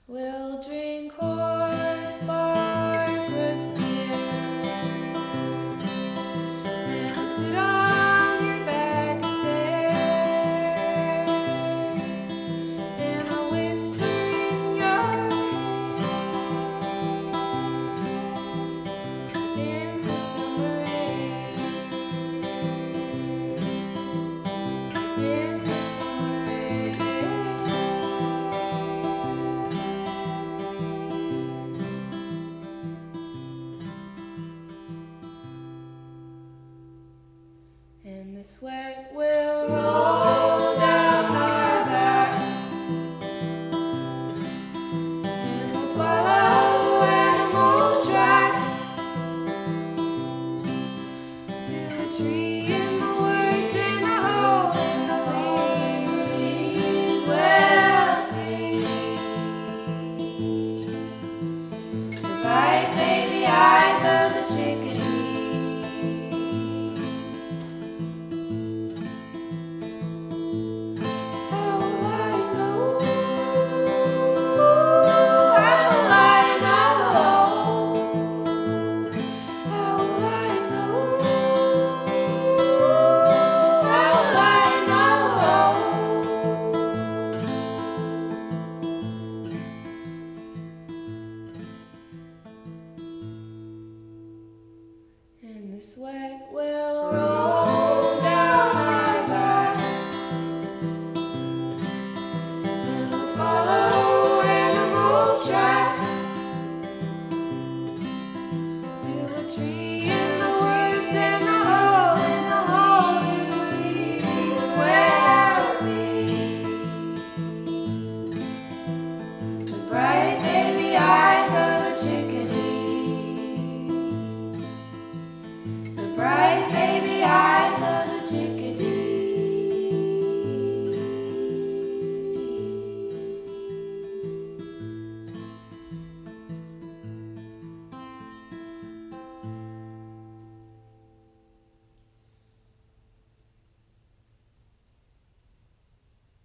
We'll drink horse bark root beer and sit on your back stairs, and I'll whisper in your ear in the summer air, in the summer air. And the sweat will